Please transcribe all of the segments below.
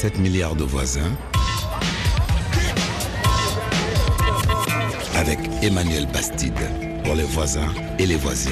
7 milliards de voisins avec Emmanuel Bastide pour les voisins et les voisines.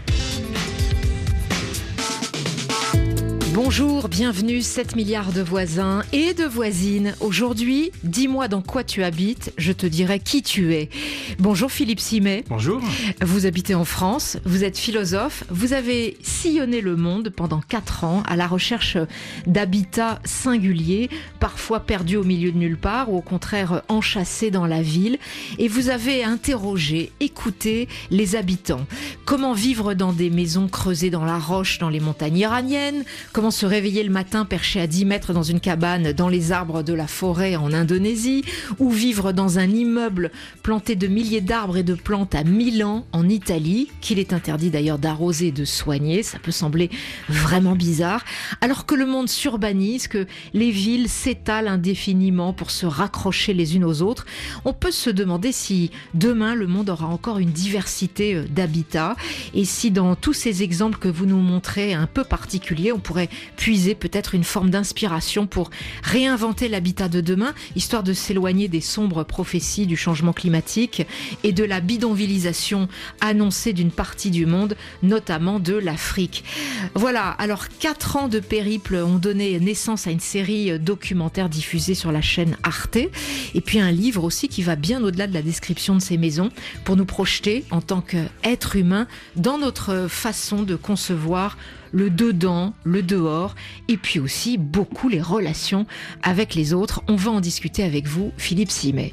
Bonjour, bienvenue, 7 milliards de voisins et de voisines. Aujourd'hui, dis-moi dans quoi tu habites, je te dirai qui tu es. Bonjour Philippe Simet. Bonjour. Vous habitez en France, vous êtes philosophe, vous avez sillonné le monde pendant 4 ans à la recherche d'habitats singuliers, parfois perdus au milieu de nulle part ou au contraire enchâssés dans la ville. Et vous avez interrogé, écouté les habitants. Comment vivre dans des maisons creusées dans la roche dans les montagnes iraniennes ? Comment se réveiller le matin perché à 10 mètres dans une cabane dans les arbres de la forêt en Indonésie, ou vivre dans un immeuble planté de milliers d'arbres et de plantes à Milan en Italie, qu'il est interdit d'ailleurs d'arroser et de soigner. Ça peut sembler vraiment bizarre, alors que le monde s'urbanise, que les villes s'étalent indéfiniment pour se raccrocher les unes aux autres. On peut se demander si demain le monde aura encore une diversité d'habitats, et si dans tous ces exemples que vous nous montrez un peu particuliers, on pourrait puiser peut-être une forme d'inspiration pour réinventer l'habitat de demain, histoire de s'éloigner des sombres prophéties du changement climatique et de la bidonvillisation annoncée d'une partie du monde, notamment de l'Afrique. Voilà, alors 4 ans de périple ont donné naissance à une série documentaire diffusée sur la chaîne Arte, et puis un livre aussi qui va bien au-delà de la description de ces maisons, pour nous projeter en tant qu'être humain dans notre façon de concevoir le dedans, le dehors, et puis aussi beaucoup les relations avec les autres. On va en discuter avec vous, Philippe Simet.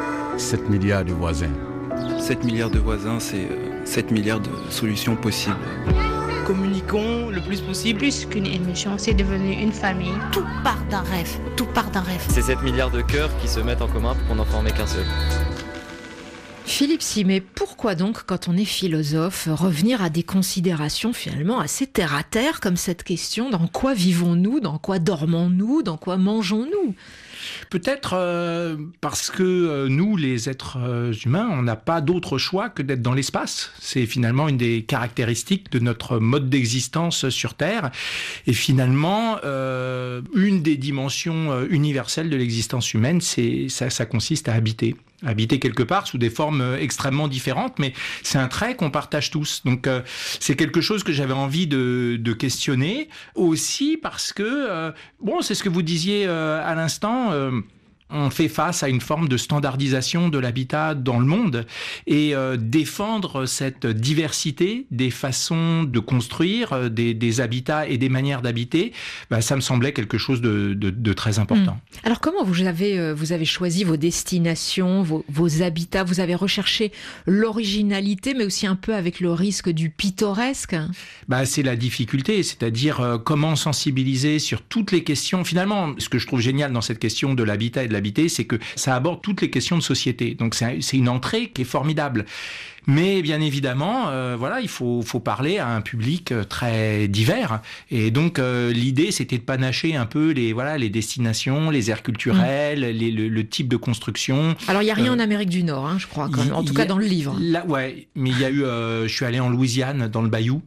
7 milliards de voisins. 7 milliards de voisins, c'est 7 milliards de solutions possibles. Communiquons le plus possible. Plus qu'une émission, c'est devenu une famille. Tout part d'un rêve, tout part d'un rêve. C'est 7 milliards de cœurs qui se mettent en commun pour n'en former qu'un seul. Philippe Simet, pourquoi donc, quand on est philosophe, revenir à des considérations finalement assez terre-à-terre comme cette question: dans quoi vivons-nous, dans quoi dormons-nous, dans quoi mangeons-nous ? Peut-être parce que nous, les êtres humains, on n'a pas d'autre choix que d'être dans l'espace. C'est finalement une des caractéristiques de notre mode d'existence sur Terre. Et finalement, une des dimensions universelles de l'existence humaine, ça consiste à habiter. Habiter quelque part sous des formes extrêmement différentes, mais c'est un trait qu'on partage tous. Donc c'est quelque chose que j'avais envie de questionner, aussi parce que, c'est ce que vous disiez à l'instant, on fait face à une forme de standardisation de l'habitat dans le monde, et défendre cette diversité des façons de construire, des habitats et des manières d'habiter, ça me semblait quelque chose de très important. Alors comment vous avez choisi vos destinations, vos habitats? Vous avez recherché l'originalité, mais aussi un peu avec le risque du pittoresque? C'est la difficulté, c'est-à-dire comment sensibiliser sur toutes les questions. Finalement, ce que je trouve génial dans cette question de l'habitat et de l'habiter, c'est que ça aborde toutes les questions de société. Donc c'est une entrée qui est formidable. Mais bien évidemment, il faut parler à un public très divers. Et donc l'idée, c'était de panacher un peu les destinations, les aires culturelles, le type de construction. Alors il n'y a rien en Amérique du Nord, je crois, quand même, en tout cas dans le livre. Mais il y a eu. Je suis allé en Louisiane, dans le Bayou.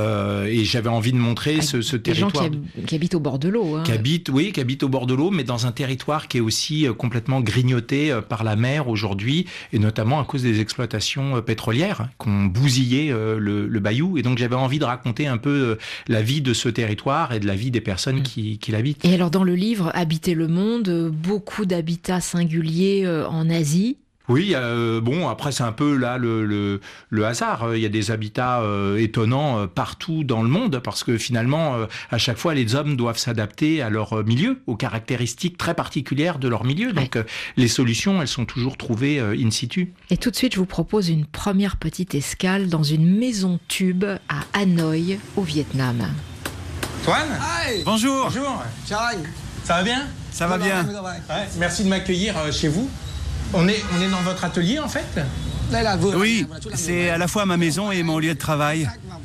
Et j'avais envie de montrer ce territoire. Des gens qui habitent au bord de l'eau. Qui habitent au bord de l'eau, mais dans un territoire qui est aussi complètement grignoté par la mer aujourd'hui, et notamment à cause des exploitations pétrolières qui ont bousillé le bayou. Et donc j'avais envie de raconter un peu la vie de ce territoire et de la vie des personnes qui l'habitent. Et alors dans le livre Habiter le monde, beaucoup d'habitats singuliers en Asie. Oui, après c'est un peu là le hasard. Il y a des habitats étonnants partout dans le monde, parce que finalement, à chaque fois, les hommes doivent s'adapter à leur milieu, aux caractéristiques très particulières de leur milieu. Donc les solutions, elles sont toujours trouvées in situ. Et tout de suite, je vous propose une première petite escale dans une maison tube à Hanoï, au Vietnam. Toine ? Bonjour. Bonjour. Ça va bien ? Ça va bien. Ouais, merci de m'accueillir chez vous. On est dans votre atelier, en fait ? Oui, c'est à la fois ma maison et mon lieu de travail.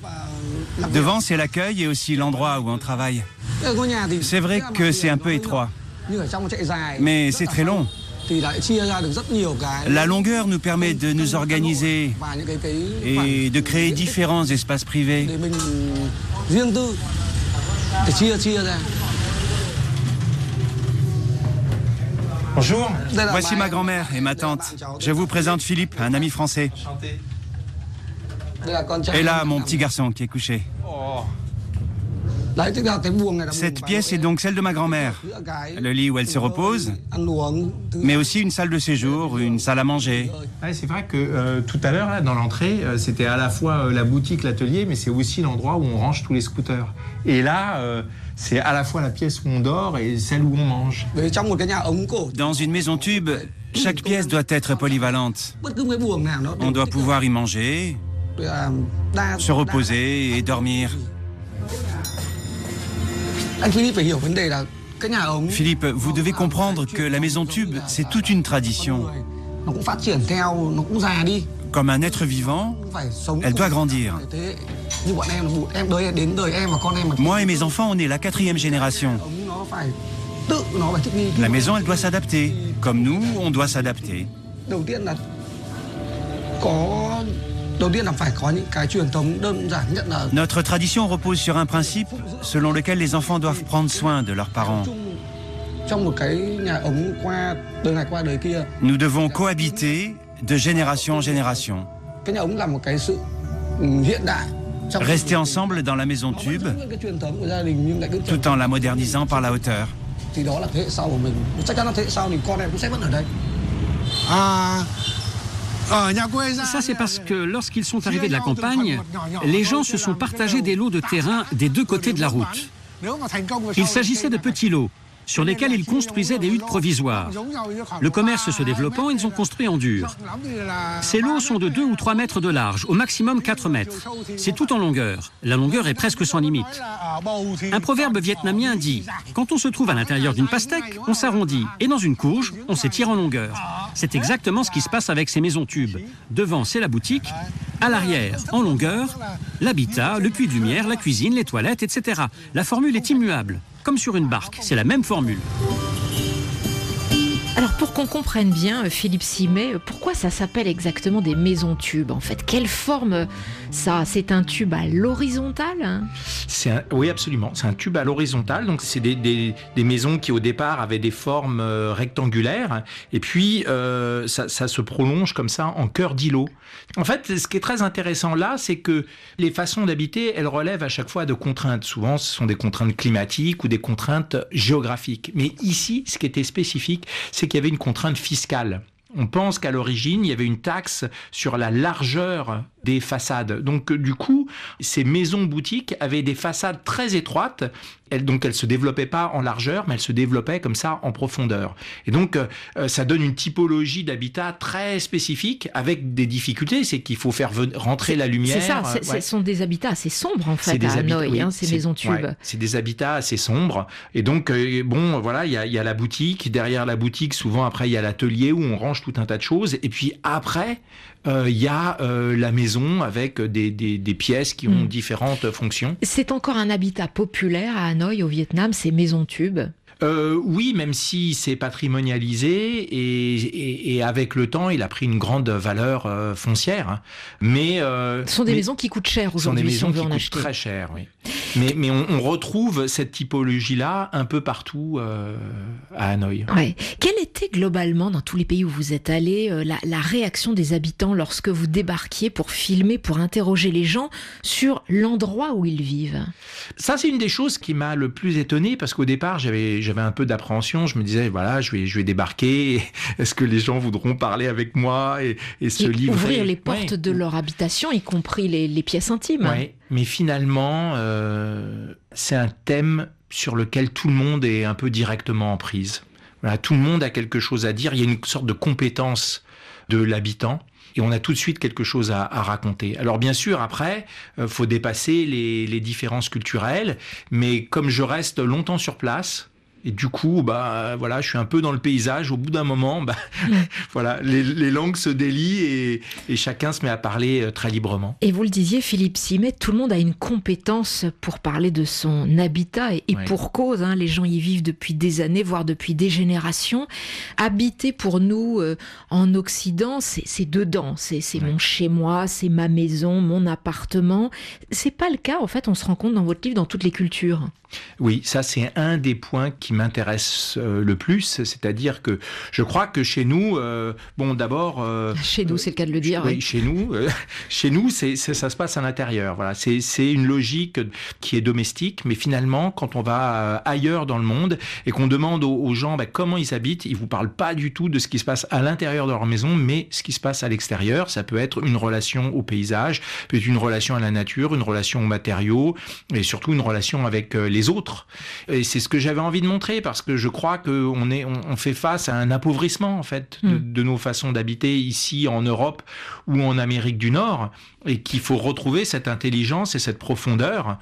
Devant, c'est l'accueil et aussi l'endroit où on travaille. C'est vrai que c'est un peu étroit, mais c'est très long. La longueur nous permet de nous organiser et de créer différents espaces privés. Bonjour. Voici ma grand-mère et ma tante. Je vous présente Philippe, un ami français. Enchanté. Et là, mon petit garçon qui est couché. Cette pièce est donc celle de ma grand-mère. Le lit où elle se repose, mais aussi une salle de séjour, une salle à manger. Ouais, c'est vrai que tout à l'heure, là, dans l'entrée, c'était à la fois la boutique, l'atelier, mais c'est aussi l'endroit où on range tous les scooters. Et là, c'est à la fois la pièce où on dort et celle où on mange. Dans une maison tube, chaque pièce doit être polyvalente. On doit pouvoir y manger, se reposer et dormir. Philippe, vous devez comprendre que la maison tube, c'est toute une tradition. Comme un être vivant, elle doit grandir. Moi et mes enfants, on est la 4e génération. La maison, elle doit s'adapter. Comme nous, on doit s'adapter. Notre tradition repose sur un principe selon lequel les enfants doivent prendre soin de leurs parents. Nous devons cohabiter de génération en génération. Rester ensemble dans la maison tube, tout en la modernisant par la hauteur. Ça, c'est parce que lorsqu'ils sont arrivés de la campagne, les gens se sont partagés des lots de terrain des deux côtés de la route. Il s'agissait de petits lots sur lesquels ils construisaient des huttes provisoires. Le commerce se développant, ils ont construit en dur. Ces lots sont de 2 ou 3 mètres de large, au maximum 4 mètres. C'est tout en longueur. La longueur est presque sans limite. Un proverbe vietnamien dit « Quand on se trouve à l'intérieur d'une pastèque, on s'arrondit, et dans une courge, on s'étire en longueur. » C'est exactement ce qui se passe avec ces maisons tubes. Devant, c'est la boutique. À l'arrière, en longueur, l'habitat, le puits de lumière, la cuisine, les toilettes, etc. La formule est immuable. Comme sur une barque, c'est la même formule. Alors pour qu'on comprenne bien, Philippe Simet, pourquoi ça s'appelle exactement des maisons tubes en fait? Quelle forme ça? C'est un tube à l'horizontale, hein? Oui, absolument. C'est un tube à l'horizontale. Donc c'est des maisons qui au départ avaient des formes rectangulaires et puis ça se prolonge comme ça en cœur d'îlot. En fait, ce qui est très intéressant là, c'est que les façons d'habiter, elles relèvent à chaque fois de contraintes. Souvent, ce sont des contraintes climatiques ou des contraintes géographiques. Mais ici, ce qui était spécifique, c'est qu'il y avait une contrainte fiscale. On pense qu'à l'origine, il y avait une taxe sur la largeur des façades. Donc, du coup, ces maisons-boutiques avaient des façades très étroites. Donc, elles ne se développaient pas en largeur, mais elles se développaient comme ça en profondeur. Et donc, ça donne une typologie d'habitat très spécifique avec des difficultés. C'est qu'il faut faire rentrer la lumière. C'est ça, ce sont des habitats assez sombres en fait à Hanoï, ces maisons tubes. Ouais, c'est des habitats assez sombres. Et donc, bon, voilà, il y a la boutique. Derrière la boutique, souvent, après, il y a l'atelier où on range tout un tas de choses. Et puis après, il y a la maison avec des pièces qui ont différentes fonctions. C'est encore un habitat populaire à Hanoï, au Vietnam, ces maisons tubes. Oui, même si c'est patrimonialisé et avec le temps, il a pris une grande valeur foncière. Hein. Mais ce sont des maisons qui coûtent cher aujourd'hui. Ce sont des maisons qui coûtent très cher, oui. Mais on retrouve cette typologie-là un peu partout à Hanoï. Ouais. Quelle était globalement, dans tous les pays où vous êtes allés, la réaction des habitants lorsque vous débarquiez pour filmer, pour interroger les gens sur l'endroit où ils vivent? Ça, c'est une des choses qui m'a le plus étonné parce qu'au départ, j'avais un peu d'appréhension. Je me disais, voilà, je vais débarquer. Est-ce que les gens voudront parler avec moi et se livrer? Ouvrir les portes de leur habitation, y compris les pièces intimes. Oui, mais finalement, c'est un thème sur lequel tout le monde est un peu directement en prise. Voilà, tout le monde a quelque chose à dire. Il y a une sorte de compétence de l'habitant. Et on a tout de suite quelque chose à raconter. Alors bien sûr, après, faut dépasser les différences culturelles. Mais comme je reste longtemps sur place, et du coup, voilà, je suis un peu dans le paysage. Au bout d'un moment, voilà, les langues se délient et chacun se met à parler très librement. Et vous le disiez, Philippe Simet, tout le monde a une compétence pour parler de son habitat et pour cause. Hein, les gens y vivent depuis des années, voire depuis des générations. Habiter pour nous en Occident, c'est dedans. C'est mon chez-moi, c'est ma maison, mon appartement. C'est pas le cas. En fait, on se rend compte dans votre livre, dans toutes les cultures. Oui, ça c'est un des points qui m'intéresse le plus, c'est-à-dire que je crois que chez nous, d'abord... chez nous, c'est le cas de le dire. Oui, chez nous, ça se passe à l'intérieur. Voilà, c'est une logique qui est domestique, mais finalement, quand on va ailleurs dans le monde et qu'on demande aux gens comment ils habitent, ils vous parlent pas du tout de ce qui se passe à l'intérieur de leur maison, mais ce qui se passe à l'extérieur. Ça peut être une relation au paysage, peut être une relation à la nature, une relation aux matériaux, et surtout une relation avec les autres. Et c'est ce que j'avais envie de montrer, parce que je crois qu'on fait face à un appauvrissement en fait de nos façons d'habiter ici en Europe ou en Amérique du Nord, et qu'il faut retrouver cette intelligence et cette profondeur,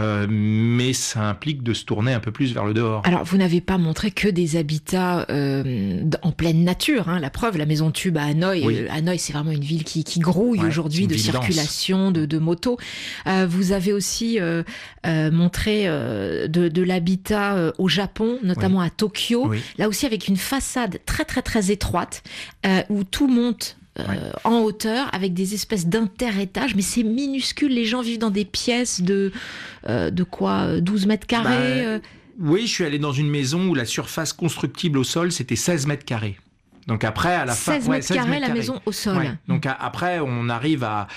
mais ça implique de se tourner un peu plus vers le dehors. Alors, vous n'avez pas montré que des habitats en pleine nature, hein. La preuve, la Maison Tube à Hanoï. Oui. Hanoï, c'est vraiment une ville qui grouille aujourd'hui de circulation, de motos. Vous avez aussi montré de l'habitat au Japon, notamment à Tokyo. Oui. Là aussi, avec une façade très, très, très étroite, où tout monte en hauteur, avec des espèces d'inter-étages, mais c'est minuscule. Les gens vivent dans des pièces de quoi, 12 mètres carrés Oui, je suis allé dans une maison où la surface constructible au sol, c'était 16 mètres carrés. Donc après, à la fin... 16 mètres carrés, la maison au sol. Ouais. Donc après, on arrive à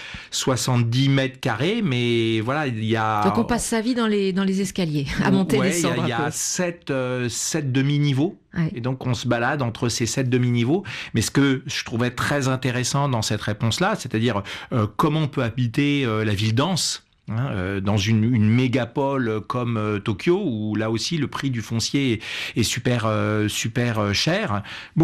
70 mètres carrés, mais voilà, il y a... Donc on passe sa vie dans les escaliers, à monter, descendre. Il y a 7 demi-niveaux. Ouais. Et donc on se balade entre ces 7 demi-niveaux. Mais ce que je trouvais très intéressant dans cette réponse-là, c'est-à-dire comment on peut habiter la ville dense, dans une mégapole comme Tokyo, où là aussi le prix du foncier est super cher.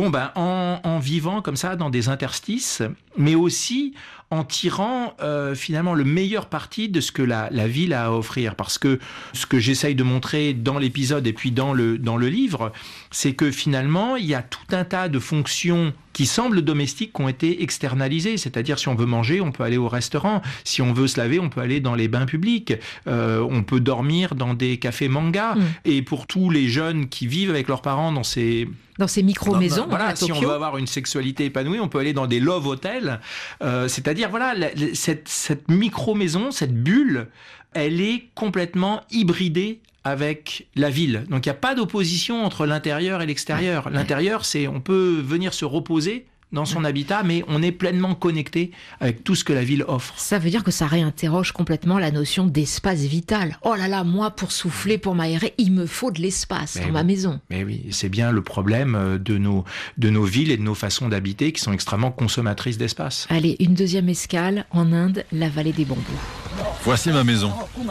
En vivant comme ça dans des interstices, mais aussi en tirant finalement le meilleur parti de ce que la ville a à offrir. Parce que ce que j'essaye de montrer dans l'épisode et puis dans le livre, c'est que finalement il y a tout un tas de fonctions qui semblent domestiques, qui ont été externalisées. C'est-à-dire, si on veut manger, on peut aller au restaurant. Si on veut se laver, on peut aller dans les bains publics. On peut dormir dans des cafés manga. Et pour tous les jeunes qui vivent avec leurs parents dans ces micro-maisons, à si Tokyo. on veut avoir une sexualité épanouie, on peut aller dans des love hotels. C'est-à-dire, cette micro-maison, cette bulle, elle est complètement hybridée avec la ville. Donc il n'y a pas d'opposition entre l'intérieur et l'extérieur. L'intérieur, on peut venir se reposer dans son habitat, mais on est pleinement connecté avec tout ce que la ville offre. Ça veut dire que ça réinterroge complètement la notion d'espace vital. Oh là là, moi, pour souffler, pour m'aérer, il me faut de l'espace dans ma maison. Mais oui, c'est bien le problème de nos villes et de nos façons d'habiter qui sont extrêmement consommatrices d'espace. Allez, une deuxième escale en Inde, la vallée des bambous. Voici ma maison.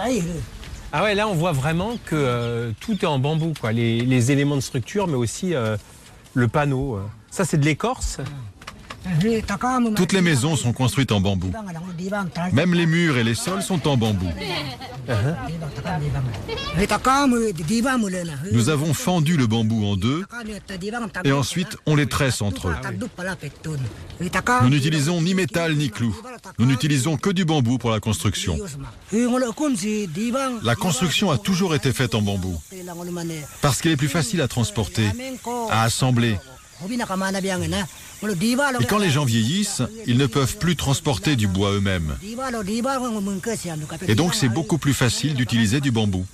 Ah ouais, là on voit vraiment que tout est en bambou, quoi. Les éléments de structure, mais aussi le panneau. Ça c'est de l'écorce. Toutes les maisons sont construites en bambou. Même les murs et les sols sont en bambou. Nous avons fendu le bambou en deux et ensuite on les tresse entre eux. Nous n'utilisons ni métal ni clous. Nous n'utilisons que du bambou pour la construction. La construction a toujours été faite en bambou parce qu'elle est plus facile à transporter, à assembler. Et quand les gens vieillissent, ils ne peuvent plus transporter du bois eux-mêmes. Et donc c'est beaucoup plus facile d'utiliser du bambou.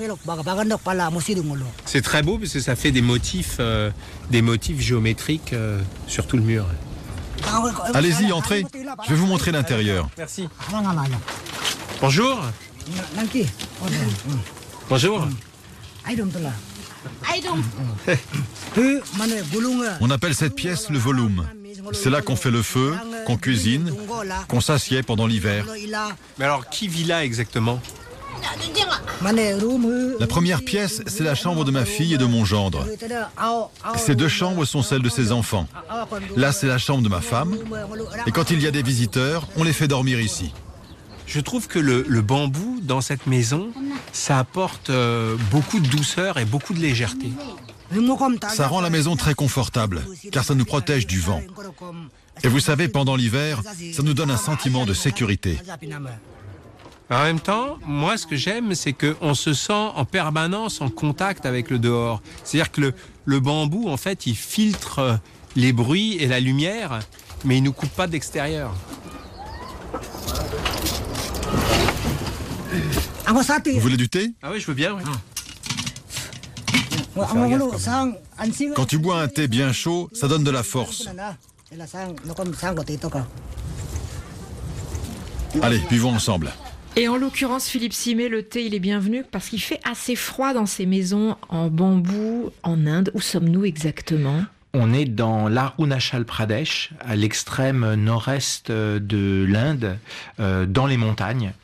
C'est très beau parce que ça fait des motifs géométriques sur tout le mur. Allez-y, entrez. Je vais vous montrer l'intérieur. Merci. Bonjour. Bonjour. On appelle cette pièce le volume. C'est là qu'on fait le feu, qu'on cuisine, qu'on s'assied pendant l'hiver. Mais alors, qui vit là exactement ? La première pièce, c'est la chambre de ma fille et de mon gendre. Ces deux chambres sont celles de ses enfants. Là, c'est la chambre de ma femme. Et quand il y a des visiteurs, on les fait dormir ici. Je trouve que le bambou dans cette maison, ça apporte beaucoup de douceur et beaucoup de légèreté. Ça rend la maison très confortable, car ça nous protège du vent. Et vous savez, pendant l'hiver, ça nous donne un sentiment de sécurité. En même temps, moi, ce que j'aime, c'est qu'on se sent en permanence en contact avec le dehors. C'est-à-dire que le bambou, en fait, il filtre les bruits et la lumière, mais il ne nous coupe pas d'extérieur. Vous voulez du thé ? Ah oui, je veux bien, oui. Quand tu bois un thé bien chaud, ça donne de la force. Allez, buvons ensemble. Et en l'occurrence, Philippe Simet, le thé, il est bienvenu parce qu'il fait assez froid dans ces maisons en bambou en Inde. Où sommes-nous exactement ? On est dans l'Arunachal Pradesh, à l'extrême nord-est de l'Inde, dans les montagnes.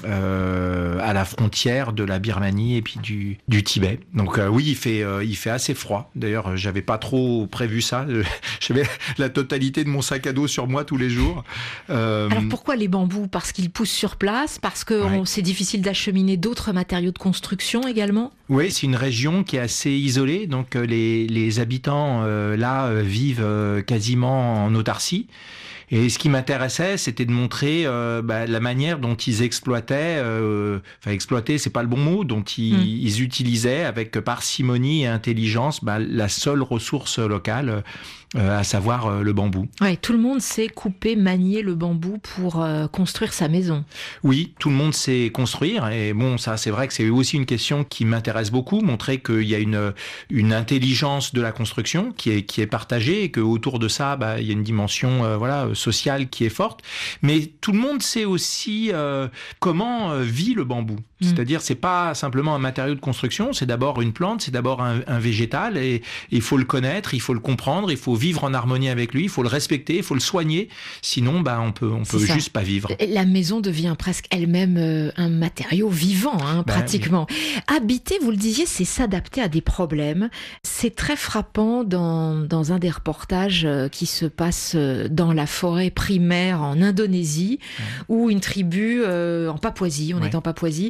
À la frontière de la Birmanie et puis du Tibet. Donc oui, il fait assez froid. D'ailleurs, j'avais pas trop prévu ça. J'avais la totalité de mon sac à dos sur moi tous les jours. Alors pourquoi les bambous ? Parce qu'ils poussent sur place ? Parce que c'est difficile d'acheminer d'autres matériaux de construction également ? Oui, c'est une région qui est assez isolée. Donc les habitants là vivent quasiment en autarcie. Et ce qui m'intéressait, c'était de montrer la manière dont ils exploitaient, exploiter, c'est pas le bon mot, dont ils utilisaient avec parcimonie et intelligence la seule ressource locale, à savoir le bambou. Ouais, tout le monde sait couper, manier le bambou pour construire sa maison. Oui, tout le monde sait construire. Et bon, ça, c'est vrai que c'est aussi une question qui m'intéresse beaucoup, montrer qu'il y a une intelligence de la construction qui est partagée et qu'autour de ça, il y a une dimension sociale qui est forte. Mais tout le monde sait aussi comment vit le bambou. C'est-à-dire, c'est pas simplement un matériau de construction, c'est d'abord une plante, c'est d'abord un végétal, et il faut le connaître, il faut le comprendre, il faut vivre en harmonie avec lui, il faut le respecter, il faut le soigner, sinon on peut juste pas vivre. La maison devient presque elle-même un matériau vivant, pratiquement. Oui. Habiter, vous le disiez, c'est s'adapter à des problèmes. C'est très frappant dans un des reportages qui se passe dans la forêt primaire en Indonésie, où une tribu, en Papouasie, on est en Papouasie,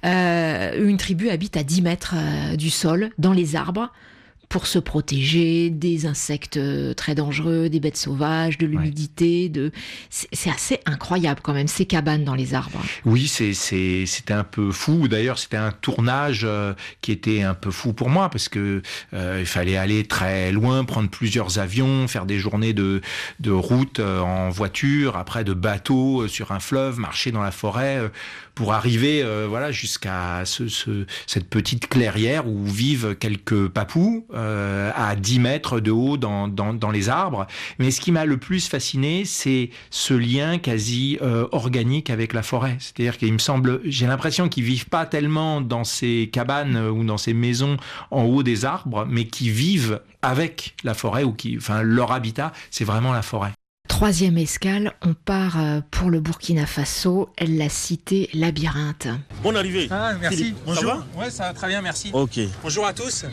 une tribu habite à 10 mètres du sol, dans les arbres, pour se protéger des insectes très dangereux, des bêtes sauvages, de l'humidité. C'est assez incroyable quand même, ces cabanes dans les arbres. Oui, c'était un peu fou. D'ailleurs, c'était un tournage qui était un peu fou pour moi, parce que il fallait aller très loin, prendre plusieurs avions, faire des journées de route en voiture, après de bateau sur un fleuve, marcher dans la forêt, pour arriver jusqu'à cette petite clairière où vivent quelques papous, à 10 mètres de haut dans les arbres. Mais ce qui m'a le plus fasciné, c'est ce lien quasi organique avec la forêt. C'est-à-dire j'ai l'impression qu'ils vivent pas tellement dans ces cabanes ou dans ces maisons en haut des arbres, mais qui vivent avec la forêt, leur habitat, c'est vraiment la forêt. Troisième escale, on part pour le Burkina Faso, la cité Labyrinthe. Bonne arrivée. Ah, merci. Philippe, bonjour. Ça va ? Ouais, ça va très bien, merci. Ok. Bonjour à tous.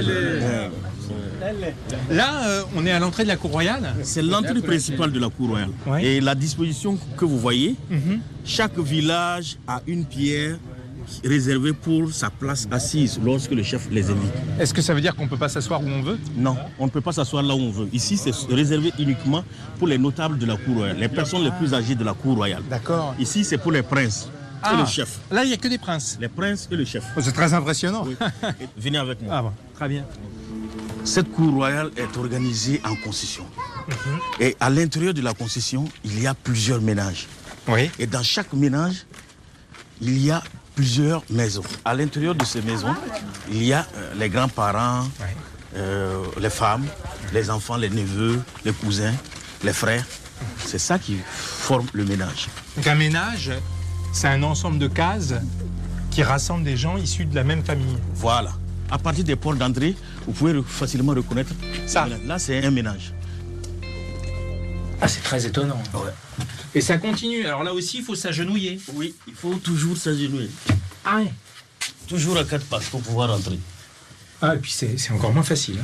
Là, on est à l'entrée de la cour royale. C'est l'entrée principale de la cour royale. Ouais. Et la disposition que vous voyez, chaque village a une pierre réservée pour sa place assise lorsque le chef les invite. Est-ce que ça veut dire qu'on ne peut pas s'asseoir où on veut ? Non, on ne peut pas s'asseoir là où on veut. Ici, c'est réservé uniquement pour les notables de la cour royale, les personnes les plus âgées de la cour royale. D'accord. Ici, c'est pour les princes et le chef. Là, il n'y a que des princes. Les princes et le chef. Oh, c'est très impressionnant. Oui. Venez avec moi. Ah bon, très bien. Cette cour royale est organisée en concession. Et à l'intérieur de la concession, il y a plusieurs ménages. Oui. Et dans chaque ménage, il y a plusieurs maisons. À l'intérieur de ces maisons, il y a les grands-parents, les femmes, les enfants, les neveux, les cousins, les frères. C'est ça qui forme le ménage. Donc un ménage, c'est un ensemble de cases qui rassemble des gens issus de la même famille. Voilà. À partir des portes d'entrée, vous pouvez facilement reconnaître ça. Là, c'est un ménage. Ah, c'est très étonnant. Ouais. Et ça continue. Alors là aussi, il faut s'agenouiller. Oui, il faut toujours s'agenouiller. Ah oui. Toujours à 4 pattes pour pouvoir entrer. Ah, et puis c'est encore moins facile.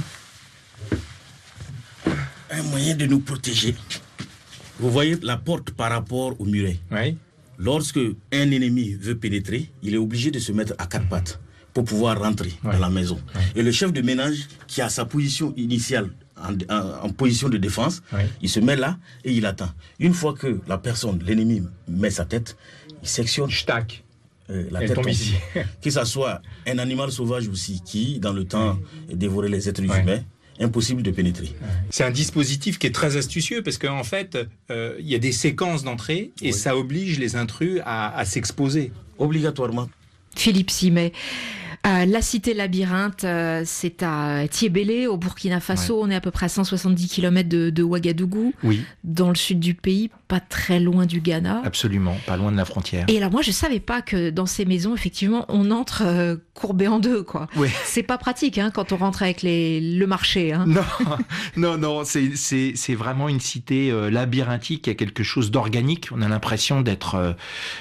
Un moyen de nous protéger. Vous voyez la porte par rapport au muret. Oui. Lorsque un ennemi veut pénétrer, il est obligé de se mettre à 4 pattes pour pouvoir rentrer dans la maison. Et le chef de ménage, qui a sa position initiale en position de défense, il se met là et il attend. Une fois que la personne, l'ennemi, met sa tête, il sectionne la tête tombe ici. Que ce soit un animal sauvage aussi qui, dans le temps, dévorait les êtres humains, impossible de pénétrer. C'est un dispositif qui est très astucieux parce qu'en fait, il y a des séquences d'entrée et ça oblige les intrus à s'exposer. Obligatoirement. Philippe Simet, La cité labyrinthe, c'est à Tiébélé, au Burkina Faso. On est à peu près à 170 km de Ouagadougou, dans le sud du pays, pas très loin du Ghana. Absolument, pas loin de la frontière. Et alors moi, je savais pas que dans ces maisons, effectivement, on entre courbé en deux, quoi. Oui. C'est pas pratique quand on rentre avec le marché. Non, c'est vraiment une cité labyrinthique. Il y a quelque chose d'organique. On a l'impression d'être,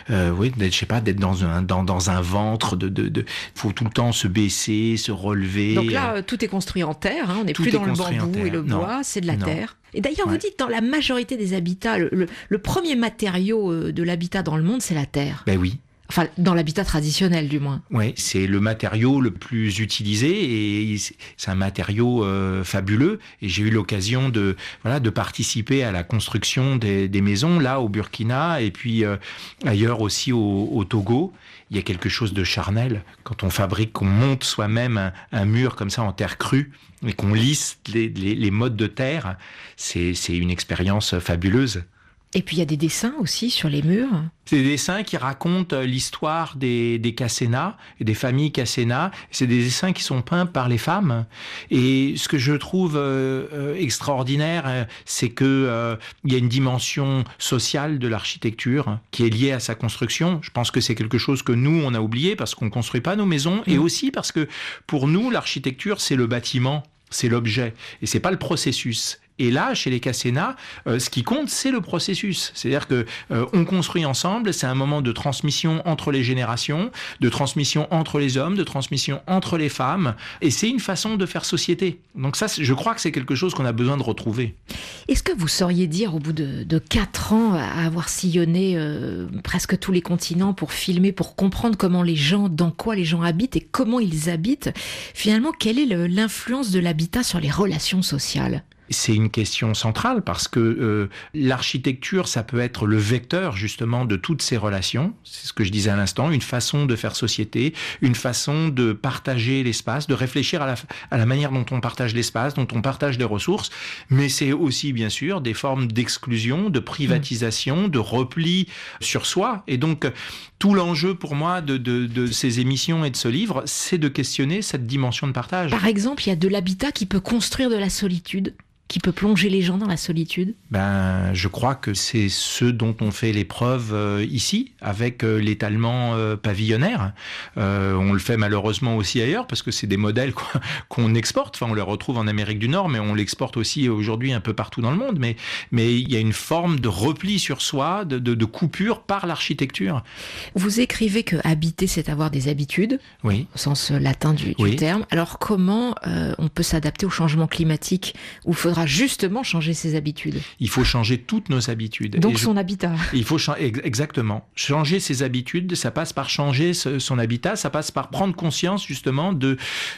d'être dans un ventre. Faut tout le temps se baisser, se relever. Donc là, tout est construit en terre. On n'est plus dans le bambou et le bois, c'est de la terre. Et d'ailleurs, vous dites, dans la majorité des habitats, le premier matériau de l'habitat dans le monde, c'est la terre. Ben oui. Enfin, dans l'habitat traditionnel, du moins. Oui, c'est le matériau le plus utilisé et c'est un matériau fabuleux. Et j'ai eu l'occasion de participer à la construction des maisons, là, au Burkina, et puis ailleurs aussi au Togo. Il y a quelque chose de charnel. Quand qu'on monte soi-même un mur comme ça en terre crue, et qu'on lisse les modes de terre, c'est une expérience fabuleuse. Et puis il y a des dessins aussi sur les murs. C'est des dessins qui racontent l'histoire des Casénas et des familles Casénas. C'est des dessins qui sont peints par les femmes. Et ce que je trouve extraordinaire, c'est que il y a une dimension sociale de l'architecture qui est liée à sa construction. Je pense que c'est quelque chose que nous, on a oublié parce qu'on ne construit pas nos maisons. Et aussi parce que pour nous, l'architecture, c'est le bâtiment, c'est l'objet. Et c'est pas le processus. Et là, chez les Casénas, ce qui compte, c'est le processus. C'est-à-dire que on construit ensemble, c'est un moment de transmission entre les générations, de transmission entre les hommes, de transmission entre les femmes, et c'est une façon de faire société. Donc ça, je crois que c'est quelque chose qu'on a besoin de retrouver. Est-ce que vous sauriez dire, au bout de 4 ans, à avoir sillonné presque tous les continents pour filmer, pour comprendre comment dans quoi les gens habitent et comment ils habitent, finalement, quelle est l'influence de l'habitat sur les relations sociales ? C'est une question centrale parce que l'architecture, ça peut être le vecteur justement de toutes ces relations. C'est ce que je disais à l'instant, une façon de faire société, une façon de partager l'espace, de réfléchir à la manière dont on partage l'espace, dont on partage les ressources. Mais c'est aussi bien sûr des formes d'exclusion, de privatisation, de repli sur soi. Et donc tout l'enjeu pour moi de ces émissions et de ce livre, c'est de questionner cette dimension de partage. Par exemple, il y a de l'habitat qui peut construire de la solitude, qui peut plonger les gens dans la solitude ? Je crois que c'est ce dont on fait l'épreuve ici, avec l'étalement pavillonnaire. On le fait malheureusement aussi ailleurs, parce que c'est des modèles qu'on exporte. Enfin, on les retrouve en Amérique du Nord, mais on l'exporte aussi aujourd'hui un peu partout dans le monde. Mais il y a une forme de repli sur soi, de coupure par l'architecture. Vous écrivez que habiter, c'est avoir des habitudes, oui, au sens latin du terme. Alors comment on peut s'adapter au changement climatique, où il faudra justement changer ses habitudes? Il faut changer toutes nos habitudes. Donc son habitat. Il faut exactement. Changer ses habitudes, ça passe par changer son habitat, ça passe par prendre conscience justement de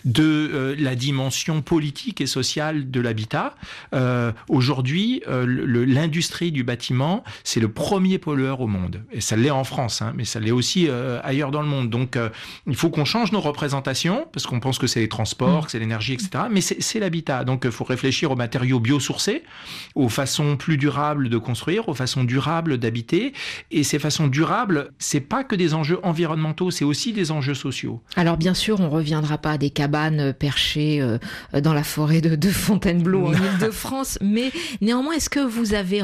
la dimension politique et sociale de l'habitat. Aujourd'hui, l'industrie du bâtiment, c'est le premier pollueur au monde. Et ça l'est en France, mais ça l'est aussi ailleurs dans le monde. Donc il faut qu'on change nos représentations, parce qu'on pense que c'est les transports, que c'est l'énergie, etc. Mais c'est l'habitat. Donc il faut réfléchir aux matériaux biosourcés, aux façons plus durables de construire, aux façons durables d'habiter. Et ces façons durables, c'est pas que des enjeux environnementaux, c'est aussi des enjeux sociaux. Alors bien sûr, on reviendra pas à des cabanes perchées dans la forêt de Fontainebleau en Île-de-France, mais néanmoins, est-ce que vous avez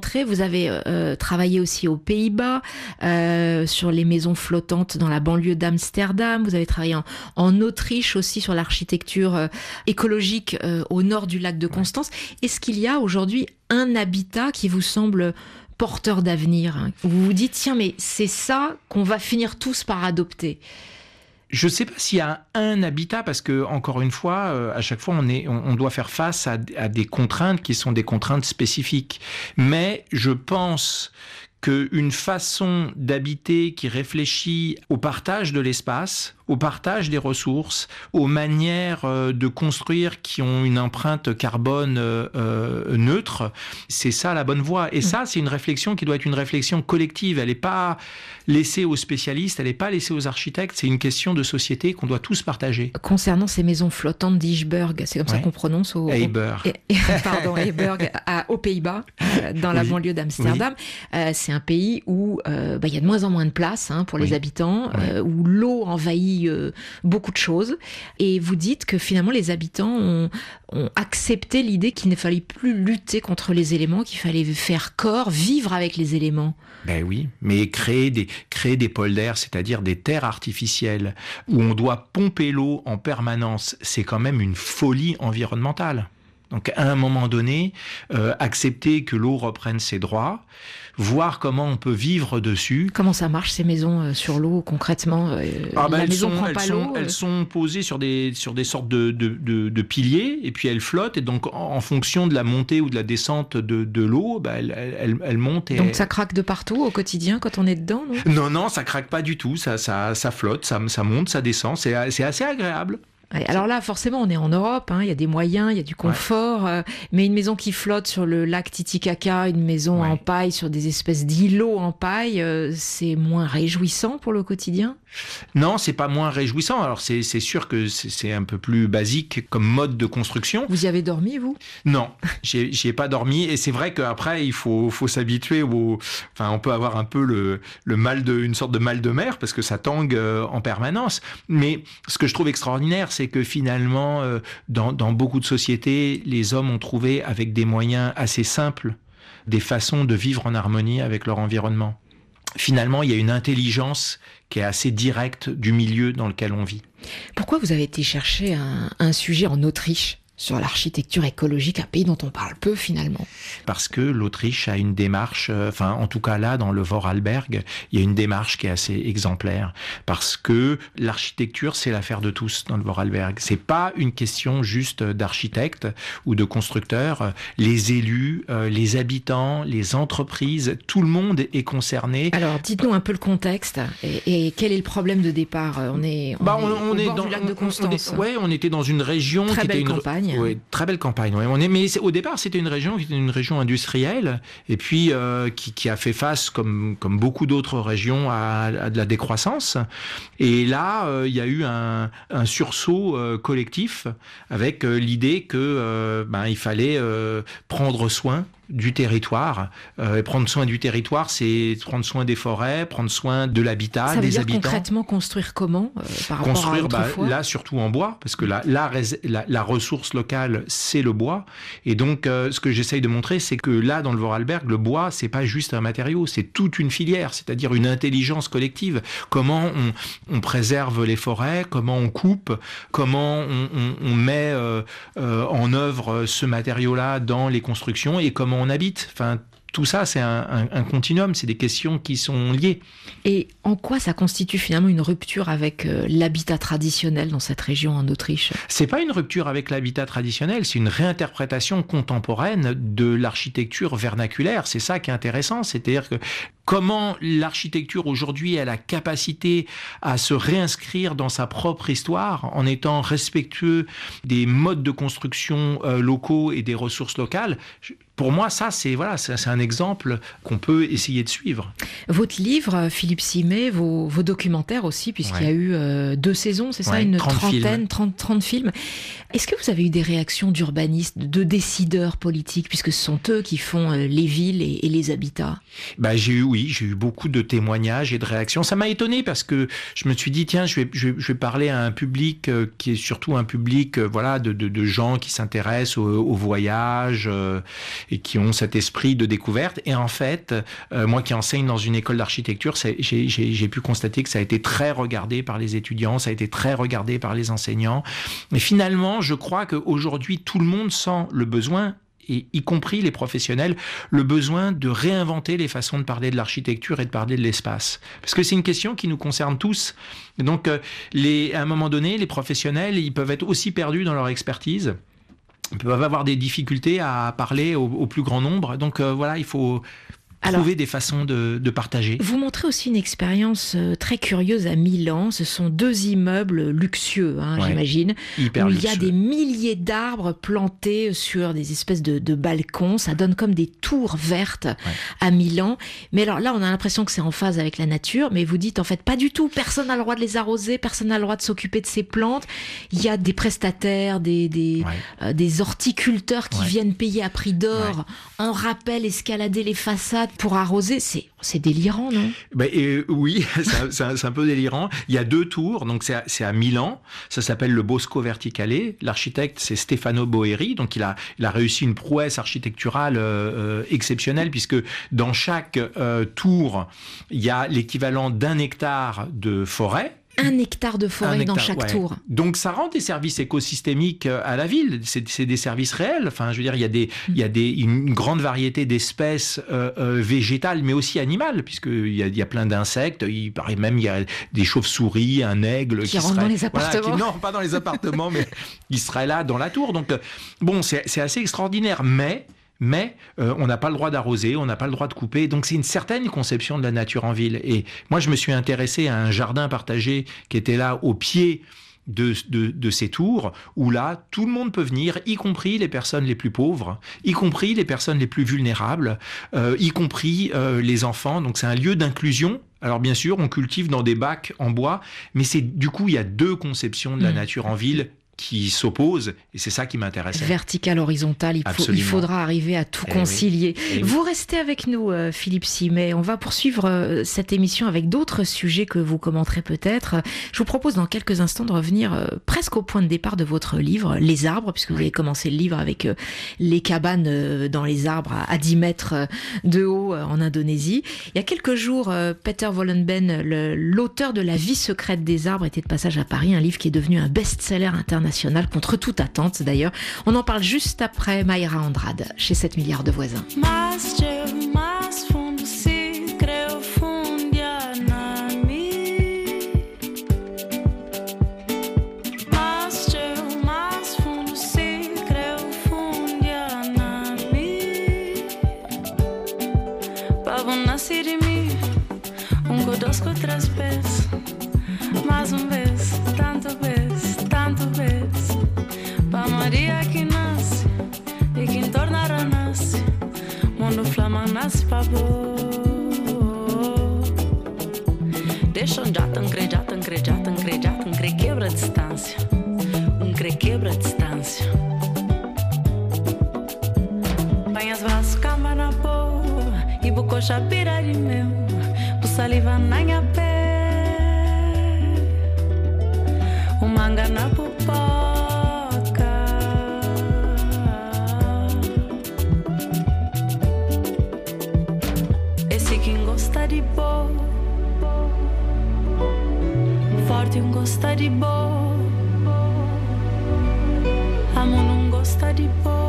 travaillé aussi aux Pays-Bas, sur les maisons flottantes dans la banlieue d'Amsterdam, vous avez travaillé en Autriche aussi sur l'architecture écologique au nord du lac de Constance. Est-ce qu'il y a aujourd'hui un habitat qui vous semble porteur d'avenir, vous vous dites tiens, mais c'est ça qu'on va finir tous par adopter? Je ne sais pas s'il y a un habitat, parce que encore une fois, à chaque fois, on doit faire face à des contraintes qui sont des contraintes spécifiques. Mais je pense qu'une façon d'habiter qui réfléchit au partage de l'espace, au partage des ressources, aux manières de construire qui ont une empreinte carbone neutre, c'est ça la bonne voie. Et ça, c'est une réflexion qui doit être une réflexion collective. Elle n'est pas laissée aux spécialistes, elle n'est pas laissée aux architectes. C'est une question de société qu'on doit tous partager. Concernant ces maisons flottantes d'Iceberg, c'est comme ça qu'on prononce Heiberg. Pardon, Heiberg, aux Pays-Bas. dans la banlieue d'Amsterdam. C'est un pays où il y a de moins en moins de place pour les habitants, où l'eau envahit beaucoup de choses. Et vous dites que finalement les habitants ont accepté l'idée qu'il ne fallait plus lutter contre les éléments, qu'il fallait faire corps, vivre avec les éléments. Ben oui, mais créer des polders, c'est-à-dire des terres artificielles où on doit pomper l'eau en permanence, c'est quand même une folie environnementale. Donc à un moment donné, accepter que l'eau reprenne ses droits, voir comment on peut vivre dessus. Comment ça marche ces maisons sur l'eau concrètement? Elles sont posées sur des sortes de piliers et puis elles flottent et donc en fonction de la montée ou de la descente de l'eau, elles montent. Donc ça craque de partout au quotidien quand on est dedans, non? Non, ça craque pas du tout. Ça flotte, ça monte, ça descend. C'est assez agréable. Alors là, forcément, on est en Europe, il y a des moyens, il y a du confort, mais une maison qui flotte sur le lac Titicaca, une maison en paille sur des espèces d'îlots en paille, c'est moins réjouissant pour le quotidien? Non, c'est pas moins réjouissant. Alors c'est sûr que c'est un peu plus basique comme mode de construction. Vous y avez dormi, vous? Non, j'y ai pas dormi. Et c'est vrai qu'après, il faut s'habituer on peut avoir un peu une sorte de mal de mer parce que ça tangue en permanence. Mais ce que je trouve extraordinaire, c'est que finalement, dans beaucoup de sociétés, les hommes ont trouvé avec des moyens assez simples des façons de vivre en harmonie avec leur environnement. Finalement, il y a une intelligence qui est assez directe du milieu dans lequel on vit. Pourquoi vous avez été chercher un sujet en Autriche sur l'architecture écologique, un pays dont on parle peu finalement? Parce que l'Autriche a une démarche, en tout cas là, dans le Vorarlberg, il y a une démarche qui est assez exemplaire. Parce que l'architecture, c'est l'affaire de tous dans le Vorarlberg. C'est pas une question juste d'architectes ou de constructeurs. Les élus, les habitants, les entreprises, tout le monde est concerné. Alors, dites-nous un peu le contexte et quel est le problème de départ? On est au bord du lac de Constance. On était dans une région qui était une campagne. Oui, très belle campagne. Ouais. Mais au départ, c'était une région qui était une région industrielle et puis qui a fait face, comme beaucoup d'autres régions, à de la décroissance. Et là, il y a eu un sursaut collectif avec l'idée que il fallait prendre soin du territoire. Et prendre soin du territoire, c'est prendre soin des forêts, prendre soin de l'habitat, des habitants. Ça veut dire concrètement construire comment par rapport à autrefois? Là, surtout en bois, parce que la ressource locale, c'est le bois. Et donc, ce que j'essaye de montrer, c'est que là, dans le Vorarlberg, le bois, c'est pas juste un matériau, c'est toute une filière, c'est-à-dire une intelligence collective. Comment on préserve les forêts, comment on coupe, comment on met en œuvre ce matériau-là dans les constructions et comment on habite. Tout ça, c'est un continuum, c'est des questions qui sont liées. Et en quoi ça constitue finalement une rupture avec l'habitat traditionnel dans cette région en Autriche? C'est pas une rupture avec l'habitat traditionnel, c'est une réinterprétation contemporaine de l'architecture vernaculaire. C'est ça qui est intéressant, c'est-à-dire que comment l'architecture aujourd'hui a la capacité à se réinscrire dans sa propre histoire en étant respectueux des modes de construction locaux et des ressources locales. Pour moi, ça, c'est un exemple qu'on peut essayer de suivre. Votre livre, Philippe Simet, vos documentaires aussi, puisqu'il y a eu 2 saisons, c'est ça, une trentaine, 30 films. Est-ce que vous avez eu des réactions d'urbanistes, de décideurs politiques, puisque ce sont eux qui font les villes et les habitats? J'ai eu beaucoup de témoignages et de réactions. Ça m'a étonné parce que je me suis dit, tiens, je vais parler à un public qui est surtout un public de gens qui s'intéressent au voyage et qui ont cet esprit de découverte. Et en fait, moi qui enseigne dans une école d'architecture, j'ai pu constater que ça a été très regardé par les étudiants, ça a été très regardé par les enseignants. Mais finalement, je crois qu'aujourd'hui, tout le monde sent le besoin, et y compris les professionnels, le besoin de réinventer les façons de parler de l'architecture et de parler de l'espace. Parce que c'est une question qui nous concerne tous. Et donc, à un moment donné, les professionnels, ils peuvent être aussi perdus dans leur expertise. Ils peuvent avoir des difficultés à parler au plus grand nombre. Donc il faut trouver des façons de partager. Vous montrez aussi une expérience très curieuse à Milan. Ce sont 2 immeubles luxueux, j'imagine, hyper où luxueux. Il y a des milliers d'arbres plantés sur des espèces de balcons. Ça donne comme des tours vertes à Milan. Mais alors là, on a l'impression que c'est en phase avec la nature, mais vous dites en fait pas du tout. Personne n'a le droit de les arroser, personne n'a le droit de s'occuper de ces plantes. Il y a des prestataires, des horticulteurs qui viennent payer à prix d'or en rappel, escalader les façades pour arroser. C'est délirant, non ? Oui, c'est un peu délirant. Il y a 2 tours, donc c'est à Milan. Ça s'appelle le Bosco Verticale. L'architecte, c'est Stefano Boeri. Donc il a réussi une prouesse architecturale exceptionnelle, puisque dans chaque tour, il y a l'équivalent d'1 hectare de forêt. 1 hectare de forêt dans chaque tour. Donc ça rend des services écosystémiques à la ville. C'est des services réels. Enfin, je veux dire, il y a une grande variété d'espèces végétales, mais aussi animales, puisqu'il y a plein d'insectes. Il paraît même il y a des chauves-souris, un aigle qui rentrent dans les appartements. Non, pas dans les appartements, mais il serait là dans la tour. Donc bon, c'est assez extraordinaire, mais on n'a pas le droit d'arroser, on n'a pas le droit de couper. Donc c'est une certaine conception de la nature en ville. Et moi, je me suis intéressé à un jardin partagé qui était là au pied de ces tours, où là, tout le monde peut venir, y compris les personnes les plus pauvres, y compris les personnes les plus vulnérables, y compris les enfants. Donc c'est un lieu d'inclusion. Alors bien sûr, on cultive dans des bacs en bois, mais du coup, il y a 2 conceptions de la nature en ville qui s'opposent, et c'est ça qui m'intéressait. Vertical, horizontal, il faudra arriver à tout concilier. Vous restez avec nous, Philippe Simet. On va poursuivre cette émission avec d'autres sujets que vous commenterez peut-être. Je vous propose dans quelques instants de revenir presque au point de départ de votre livre, Les arbres, puisque vous avez commencé le livre avec les cabanes dans les arbres à 10 mètres de haut en Indonésie. Il y a quelques jours, Peter Vollenben, l'auteur de La vie secrète des arbres, était de passage à Paris, un livre qui est devenu un best-seller international, contre toute attente d'ailleurs. On en parle juste après Mayra Andrade, chez 7 milliards de voisins. Deixa quebra a distância, quebra a distância. Banhas vaso, cama na boa, e bucocha pira de meu, bu saliva na minha pé, o manga na pupoca. Esse quem gosta de boa, forte gosta de boa, amo não gosta de boa.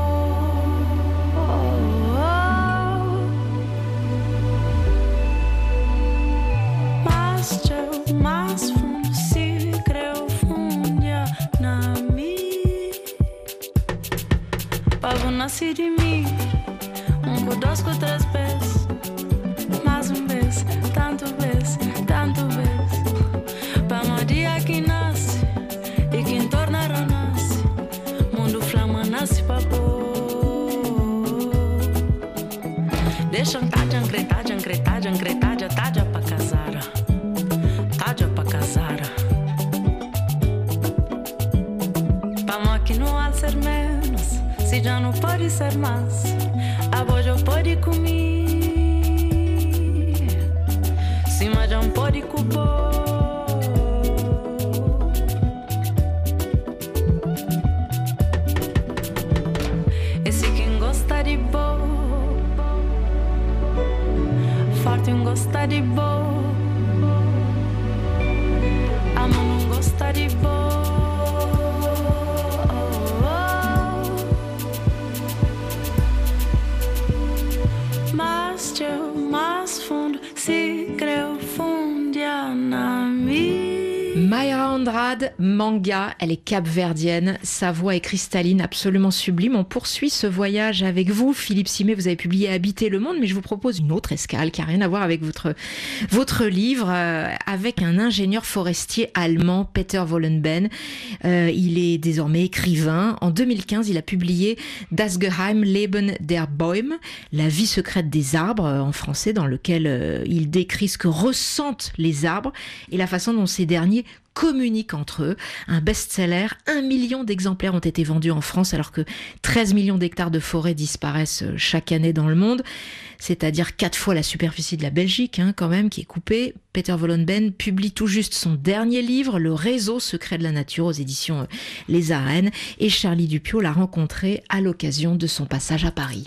Mas eu mais fundo se creu fundia na mim. Pavo nasce de mim, dos com 3 vezes, mais vez, tanto vez, tanto vez. Dia que nasce e quem torna a nasce, mundo flama nasce pra pôr. Deixa taja, ancretaja, taja pra casar, taja pra casar. Pra máquina ser menos, se já não pode ser mais, a voz já pode comer, se mas já não pode cobrar. Gosta de boa, amo não gosta de boa. Mas eu mais fundo se creu fundia na mim. Mayra Andrade Mad Manga, elle est capverdienne, sa voix est cristalline, absolument sublime. On poursuit ce voyage avec vous, Philippe Simet. Vous avez publié Habiter le monde, mais je vous propose une autre escale qui n'a rien à voir avec votre livre, avec un ingénieur forestier allemand, Peter Wollenben. Il est désormais écrivain. En 2015, il a publié Das Geheim Leben der Bäume, la vie secrète des arbres, en français, dans lequel il décrit ce que ressentent les arbres et la façon dont ces derniers communiquent entre eux. Un best-seller, 1 million d'exemplaires ont été vendus en France alors que 13 millions d'hectares de forêt disparaissent chaque année dans le monde. C'est-à-dire 4 fois la superficie de la Belgique, quand même, qui est coupée. Peter Wollenben publie tout juste son dernier livre, Le réseau secret de la nature, aux éditions Les Arènes. Et Charlie Dupieux l'a rencontré à l'occasion de son passage à Paris.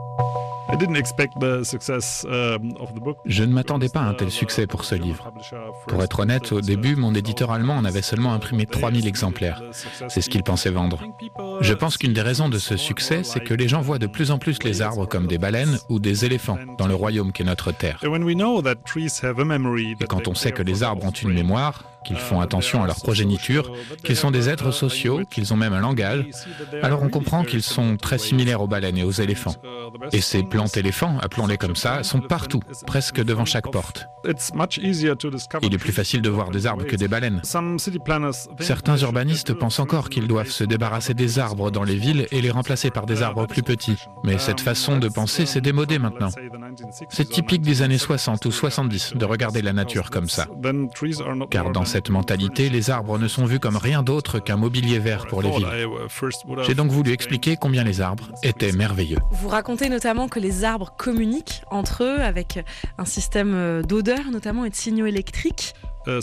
Je ne m'attendais pas à un tel succès pour ce livre. Pour être honnête, au début, mon éditeur allemand en avait seulement imprimé 3000 exemplaires. C'est ce qu'il pensait vendre. Je pense qu'une des raisons de ce succès, c'est que les gens voient de plus en plus les arbres comme des baleines ou des éléphants dans le royaume qu'est notre terre. Et quand on sait que les arbres ont une mémoire, qu'ils font attention à leur progéniture, qu'ils sont des êtres sociaux, qu'ils ont même un langage, alors on comprend qu'ils sont très similaires aux baleines et aux éléphants. Et ces plantes-éléphants, appelons-les comme ça, sont partout, presque devant chaque porte. Il est plus facile de voir des arbres que des baleines. Certains urbanistes pensent encore qu'ils doivent se débarrasser des arbres dans les villes et les remplacer par des arbres plus petits. Mais cette façon de penser s'est démodée maintenant. C'est typique des années 60 ou 70 de regarder la nature comme ça. Car dans cette mentalité, les arbres ne sont vus comme rien d'autre qu'un mobilier vert pour les villes. J'ai donc voulu expliquer combien les arbres étaient merveilleux. Vous racontez notamment que les arbres communiquent entre eux avec un système d'odeur notamment et de signaux électriques. On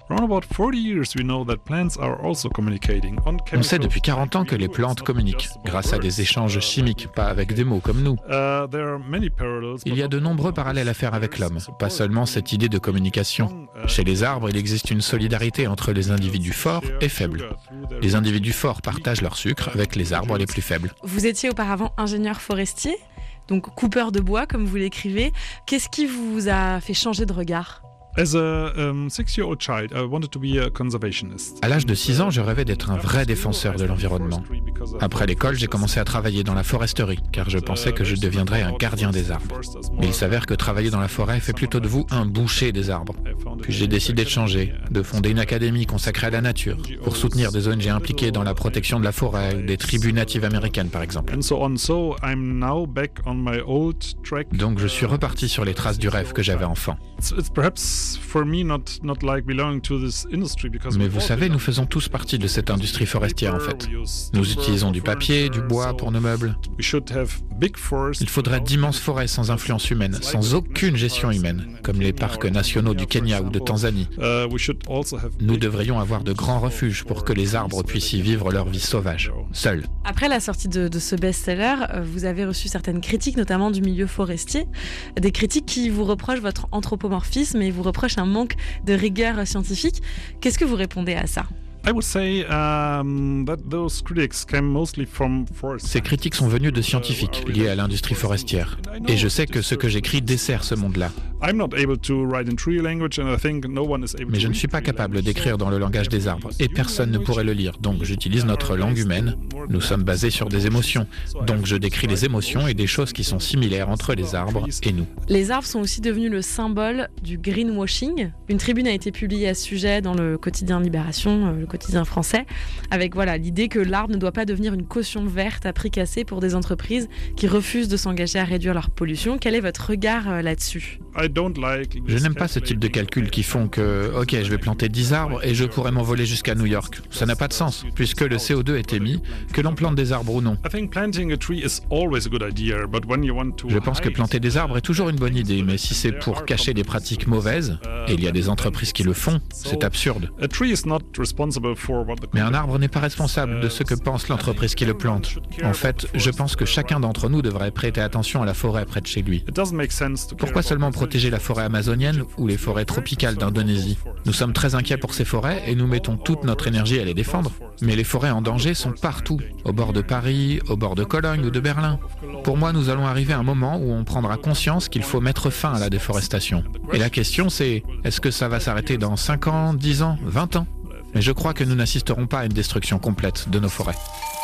sait depuis 40 ans que les plantes communiquent, grâce à des échanges chimiques, pas avec des mots comme nous. Il y a de nombreux parallèles à faire avec l'homme, pas seulement cette idée de communication. Chez les arbres, il existe une solidarité entre les individus forts et faibles. Les individus forts partagent leur sucre avec les arbres les plus faibles. Vous étiez auparavant ingénieur forestier, donc coupeur de bois, comme vous l'écrivez. Qu'est-ce qui vous a fait changer de regard ? À l'âge de 6 ans, je rêvais d'être un vrai défenseur de l'environnement. Après l'école, j'ai commencé à travailler dans la foresterie, car je pensais que je deviendrais un gardien des arbres. Mais il s'avère que travailler dans la forêt fait plutôt de vous un boucher des arbres. Puis j'ai décidé de changer, de fonder une académie consacrée à la nature, pour soutenir des ONG impliquées dans la protection de la forêt, des tribus natives américaines par exemple. Donc je suis reparti sur les traces du rêve que j'avais enfant. Mais vous savez, nous faisons tous partie de cette industrie forestière en fait. Nous utilisons du papier, du bois pour nos meubles. Il faudrait d'immenses forêts sans influence humaine, sans aucune gestion humaine, comme les parcs nationaux du Kenya ou de Tanzanie. Nous devrions avoir de grands refuges pour que les arbres puissent y vivre leur vie sauvage, seuls. Après la sortie de ce best-seller, vous avez reçu certaines critiques, notamment du milieu forestier, des critiques qui vous reprochent votre anthropomorphisme et vous reprochent un manque de rigueur scientifique. Qu'est-ce que vous répondez à ça ? Ces critiques sont venues de scientifiques liés à l'industrie forestière. Et je sais que ce que j'écris dessert ce monde-là. Mais je ne suis pas capable d'écrire dans le langage des arbres, et personne ne pourrait le lire. Donc j'utilise notre langue humaine. Nous sommes basés sur des émotions. Donc je décris les émotions et des choses qui sont similaires entre les arbres et nous. Les arbres sont aussi devenus le symbole du greenwashing. Une tribune a été publiée à ce sujet dans le quotidien Libération, le quotidien français, avec l'idée que l'arbre ne doit pas devenir une caution verte à prix cassé pour des entreprises qui refusent de s'engager à réduire leur pollution. Quel est votre regard là-dessus ? Je n'aime pas ce type de calculs qui font que, ok, je vais planter 10 arbres et je pourrais m'envoler jusqu'à New York. Ça n'a pas de sens, puisque le CO2 est émis, que l'on plante des arbres ou non. Je pense que planter des arbres est toujours une bonne idée, mais si c'est pour cacher des pratiques mauvaises, et il y a des entreprises qui le font, c'est absurde. Mais un arbre n'est pas responsable de ce que pense l'entreprise qui le plante. En fait, je pense que chacun d'entre nous devrait prêter attention à la forêt près de chez lui. Pourquoi seulement protéger la forêt amazonienne ou les forêts tropicales d'Indonésie? Nous sommes très inquiets pour ces forêts et nous mettons toute notre énergie à les défendre. Mais les forêts en danger sont partout, au bord de Paris, au bord de Cologne ou de Berlin. Pour moi, nous allons arriver à un moment où on prendra conscience qu'il faut mettre fin à la déforestation. Et la question c'est, est-ce que ça va s'arrêter dans 5 ans, 10 ans, 20 ans ? Mais je crois que nous n'assisterons pas à une destruction complète de nos forêts.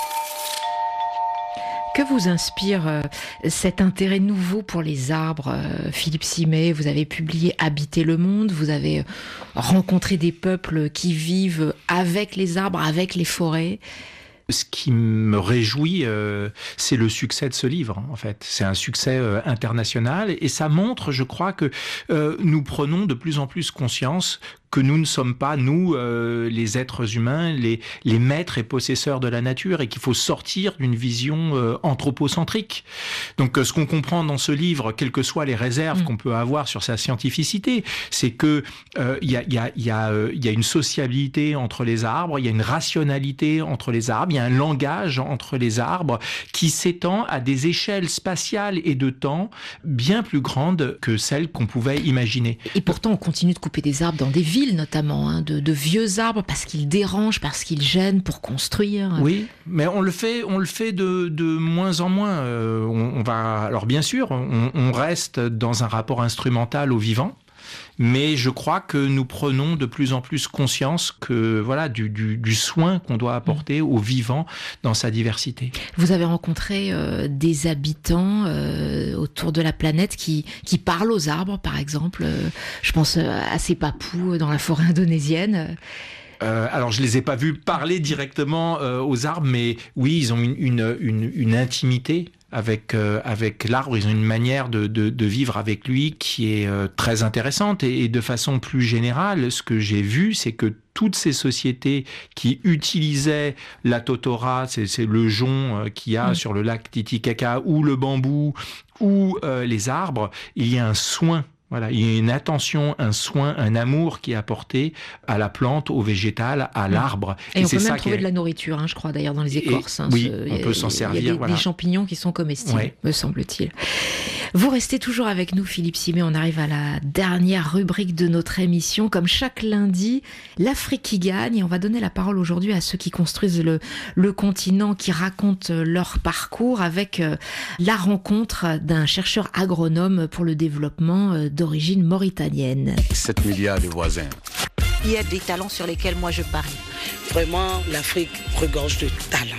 Que vous inspire cet intérêt nouveau pour les arbres, Philippe Simet? Vous avez publié Habiter le monde, vous avez rencontré des peuples qui vivent avec les arbres, avec les forêts. Ce qui me réjouit, c'est le succès de ce livre, en fait. C'est un succès international et ça montre, je crois, que nous prenons de plus en plus conscience que nous ne sommes pas, nous, les êtres humains, les maîtres et possesseurs de la nature, et qu'il faut sortir d'une vision anthropocentrique. Donc ce qu'on comprend dans ce livre, quelles que soient les réserves qu'on peut avoir sur sa scientificité, c'est que il y a une sociabilité entre les arbres, il y a une rationalité entre les arbres, il y a un langage entre les arbres qui s'étend à des échelles spatiales et de temps bien plus grandes que celles qu'on pouvait imaginer. Et pourtant, on continue de couper des arbres dans des villes, notamment, de vieux arbres, parce qu'ils dérangent, parce qu'ils gênent pour construire. Oui, mais on le fait de moins en moins. Alors bien sûr, on reste dans un rapport instrumental au vivant, mais je crois que nous prenons de plus en plus conscience que voilà du soin qu'on doit apporter au vivant dans sa diversité. Vous avez rencontré des habitants autour de la planète qui parlent aux arbres, par exemple. Je pense à ces papous dans la forêt indonésienne. Alors je les ai pas vus parler directement aux arbres, mais oui, ils ont une intimité avec l'arbre, ils ont une manière de vivre avec lui qui est très intéressante. Et de façon plus générale, ce que j'ai vu, c'est que toutes ces sociétés qui utilisaient la totora, c'est le jonc qu'il y a sur le lac Titicaca, ou le bambou, ou les arbres, il y a un soin. Voilà, il y a une attention, un soin, un amour qui est apporté à la plante, au végétal, à l'arbre. Et on peut même trouver de la nourriture, je crois, d'ailleurs, dans les écorces. Oui, on peut s'en servir. Il y a des champignons qui sont comestibles, me semble-t-il. Vous restez toujours avec nous, Philippe Simet. On arrive à la dernière rubrique de notre émission. Comme chaque lundi, l'Afrique qui gagne. Et on va donner la parole aujourd'hui à ceux qui construisent le continent, qui racontent leur parcours avec la rencontre d'un chercheur agronome pour le développement d'origine mauritanienne. 7 milliards de voisins. Il y a des talents sur lesquels moi je parie. Vraiment, l'Afrique regorge de talents.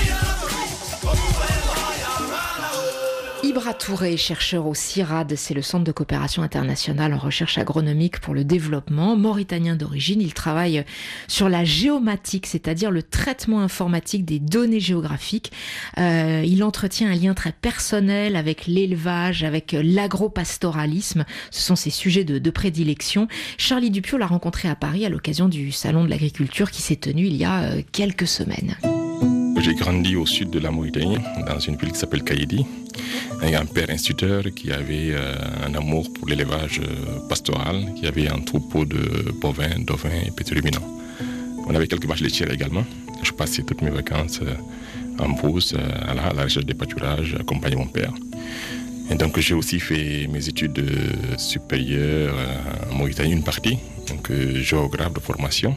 Ibra Touré, chercheur au CIRAD, c'est le Centre de coopération internationale en recherche agronomique pour le développement. Mauritanien d'origine, il travaille sur la géomatique, c'est-à-dire le traitement informatique des données géographiques. Il entretient un lien très personnel avec l'élevage, avec l'agropastoralisme. Ce sont ses sujets de prédilection. Charlie Dupieux l'a rencontré à Paris à l'occasion du Salon de l'agriculture qui s'est tenu il y a quelques semaines. J'ai grandi au sud de la Mauritanie, dans une ville qui s'appelle Kaïdi, avec un père instituteur qui avait un amour pour l'élevage pastoral, qui avait un troupeau de bovins, d'ovins et petits ruminants. On avait quelques vaches laitières également. Je passais toutes mes vacances en brousse, à la recherche des pâturages, accompagner mon père. Et donc j'ai aussi fait mes études supérieures en Mauritanie, une partie, donc géographe de formation.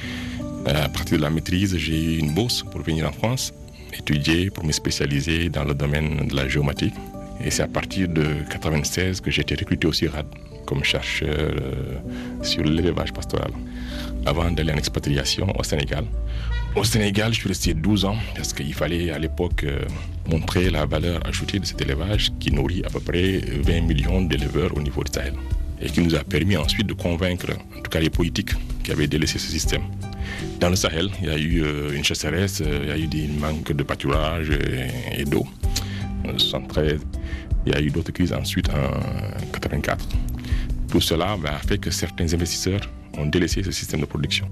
À partir de la maîtrise, j'ai eu une bourse pour venir en France, étudier, pour me spécialiser dans le domaine de la géomatique. Et c'est à partir de 1996 que j'ai été recruté au CIRAD comme chercheur sur l'élevage pastoral, avant d'aller en expatriation au Sénégal. Au Sénégal, je suis resté 12 ans parce qu'il fallait à l'époque montrer la valeur ajoutée de cet élevage qui nourrit à peu près 20 millions d'éleveurs au niveau du Sahel et qui nous a permis ensuite de convaincre, en tout cas les politiques, qui avaient délaissé ce système. Dans le Sahel, il y a eu une sécheresse, il y a eu des manques de pâturage et d'eau. En 1973, il y a eu d'autres crises ensuite en 1984. Tout cela a fait que certains investisseurs ont délaissé ce système de production.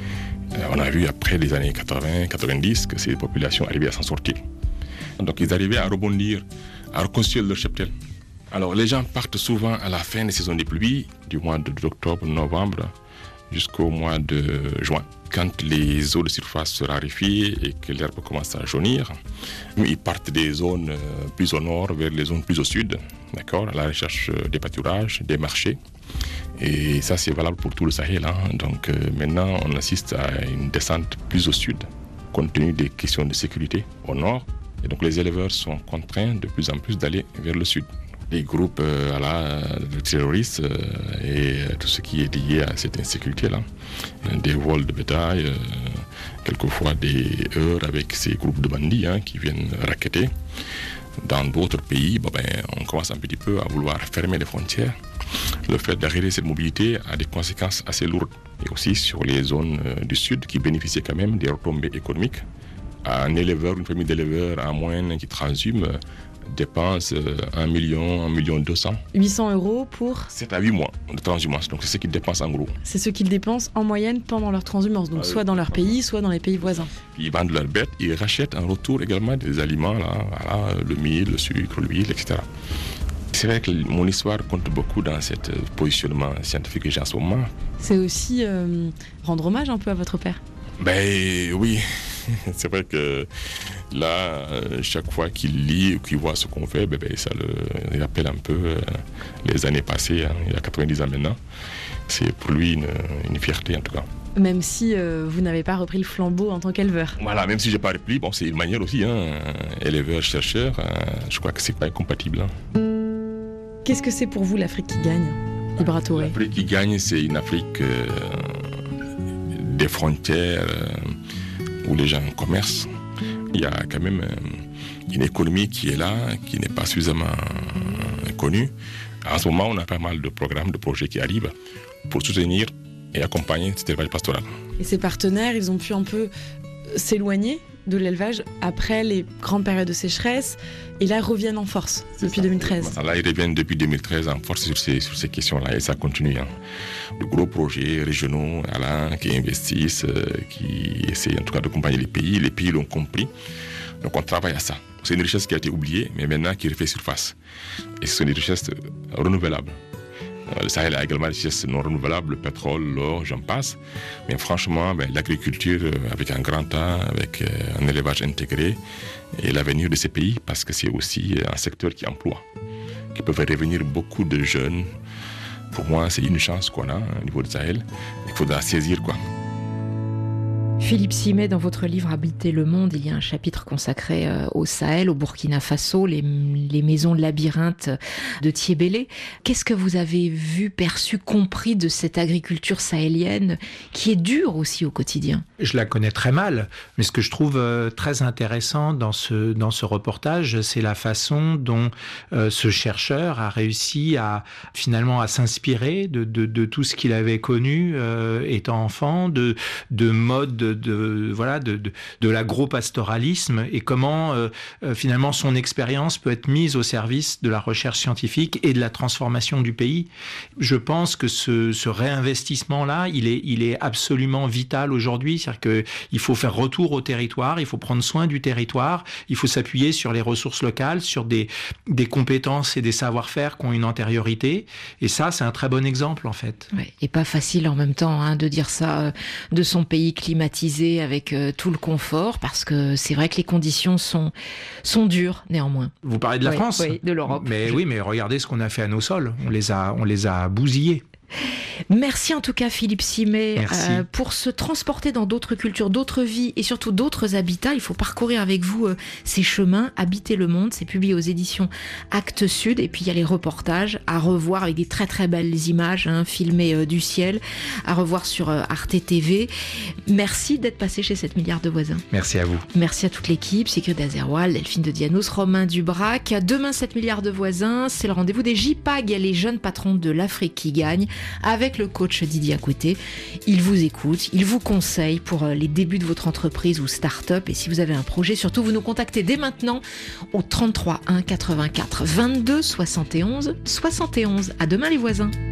On a vu après les années 80-90 que ces populations arrivaient à s'en sortir. Donc ils arrivaient à rebondir, à reconstruire leur cheptel. Alors les gens partent souvent à la fin des saisons des pluies, du mois d'octobre, novembre, jusqu'au mois de juin. Quand les eaux de surface se raréfient et que l'herbe commence à jaunir, ils partent des zones plus au nord vers les zones plus au sud, d'accord, à la recherche des pâturages, des marchés. Et ça, c'est valable pour tout le Sahel. Donc maintenant, on assiste à une descente plus au sud, compte tenu des questions de sécurité au nord. Et donc les éleveurs sont contraints de plus en plus d'aller vers le sud, les groupes terroristes et tout ce qui est lié à cette insécurité-là. Des vols de bétail, quelquefois des heurts avec ces groupes de bandits qui viennent racketter. Dans d'autres pays, on commence un petit peu à vouloir fermer les frontières. Le fait d'arrêter cette mobilité a des conséquences assez lourdes. Et aussi sur les zones du sud qui bénéficient quand même des retombées économiques. Un éleveur, une famille d'éleveurs en moyenne qui transhume dépense 1 million, 1,2 million. 800 € pour 7 à 8 mois de transhumance. Donc c'est ce qu'ils dépensent en gros. C'est ce qu'ils dépensent en moyenne pendant leur transhumance. Donc soit dans leur pays, soit dans les pays voisins. Ils vendent leurs bêtes, ils rachètent en retour également des aliments, le mil, le sucre, l'huile, etc. C'est vrai que mon histoire compte beaucoup dans ce positionnement scientifique que j'ai en ce moment. C'est aussi rendre hommage un peu à votre père. Oui, c'est vrai que là, chaque fois qu'il lit ou qu'il voit ce qu'on fait, ça le rappelle un peu les années passées, il y a 90 ans maintenant. C'est pour lui une fierté en tout cas. Même si vous n'avez pas repris le flambeau en tant qu'éleveur. Voilà, même si je n'ai pas repris, c'est une manière aussi, éleveur, chercheur, je crois que c'est pas incompatible. Qu'est-ce que c'est pour vous l'Afrique qui gagne, Ibra Touré ? L'Afrique qui gagne, c'est une Afrique des frontières où les gens commercent. Il y a quand même une économie qui est là, qui n'est pas suffisamment connue. En ce moment, on a pas mal de programmes, de projets qui arrivent pour soutenir et accompagner cet élevage pastoral. Et ces partenaires, ils ont pu un peu s'éloigner de l'élevage après les grandes périodes de sécheresse et là reviennent en force depuis 2013. Là, ils reviennent depuis 2013 en force sur ces questions-là et ça continue. De gros projets régionaux qui investissent, qui essaient en tout cas d'accompagner les pays. Les pays l'ont compris. Donc on travaille à ça. C'est une richesse qui a été oubliée, mais maintenant qui refait surface. Et ce sont des richesses renouvelables. Le Sahel a également des richesses non renouvelables, le pétrole, l'or, j'en passe. Mais franchement, l'agriculture avec un grand A, avec un élevage intégré, et l'avenir de ces pays, parce que c'est aussi un secteur qui emploie, qui peut faire revenir beaucoup de jeunes. Pour moi, c'est une chance qu'on a au niveau du Sahel. Il faudra saisir, Philippe Simet, dans votre livre Habiter le monde, il y a un chapitre consacré au Sahel, au Burkina Faso, les maisons labyrinthes de Thiébélé. Qu'est-ce que vous avez vu, perçu, compris de cette agriculture sahélienne qui est dure aussi au quotidien ? Je la connais très mal, mais ce que je trouve très intéressant dans ce reportage, c'est la façon dont ce chercheur a réussi à s'inspirer de tout ce qu'il avait connu étant enfant, de modes de l'agro-pastoralisme et comment finalement son expérience peut être mise au service de la recherche scientifique et de la transformation du pays. Je pense que ce réinvestissement-là, il est absolument vital aujourd'hui. C'est-à-dire qu'il faut faire retour au territoire, il faut prendre soin du territoire, il faut s'appuyer sur les ressources locales, sur des compétences et des savoir-faire qui ont une antériorité. Et ça, c'est un très bon exemple en fait. Ouais, et pas facile en même temps de dire ça de son pays climatisé avec tout le confort, parce que c'est vrai que les conditions sont dures néanmoins. Vous parlez de la France ? Oui, de l'Europe. Mais oui, mais regardez ce qu'on a fait à nos sols. On les a bousillés. Merci en tout cas Philippe Simet pour se transporter dans d'autres cultures, d'autres vies et surtout d'autres habitats. Il faut parcourir avec vous ces chemins. Habiter le monde, c'est publié aux éditions Actes Sud, et puis il y a les reportages à revoir avec des très très belles images filmées du ciel, à revoir sur Arte TV. Merci d'être passé chez 7 milliards de voisins. Merci à vous. Merci à toute l'équipe, Sigrid Azerwal, Delphine de Dianos, Romain Dubrac. Demain 7 milliards de voisins, c'est le rendez-vous des JPAG, les jeunes patrons de l'Afrique qui gagnent, avec le coach Didier à côté. Il vous écoute, il vous conseille pour les débuts de votre entreprise ou start-up. Et si vous avez un projet, surtout, vous nous contactez dès maintenant au 33 1 84 22 71 71. À demain les voisins.